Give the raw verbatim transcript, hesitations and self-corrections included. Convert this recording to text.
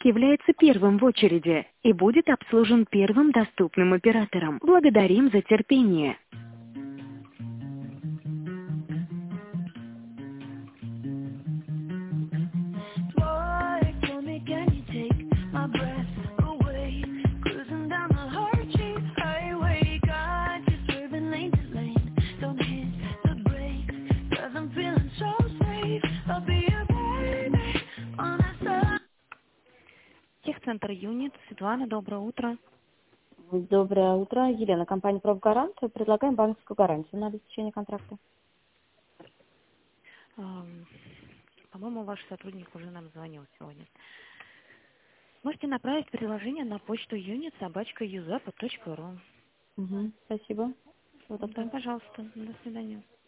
является первым в очереди и будет обслужен первым доступным оператором. Благодарим за терпение. Техцентр Юнит. Светлана, доброе утро. Доброе утро. Елена, компания «Профгарант». Предлагаем банковскую гарантию на обеспечение контракта. Эм, По-моему, ваш сотрудник уже нам звонил сегодня. Можете направить приложение на почту юнит собачка юзапа точка ру. Угу, спасибо. Всего Да, доброго. пожалуйста. До свидания.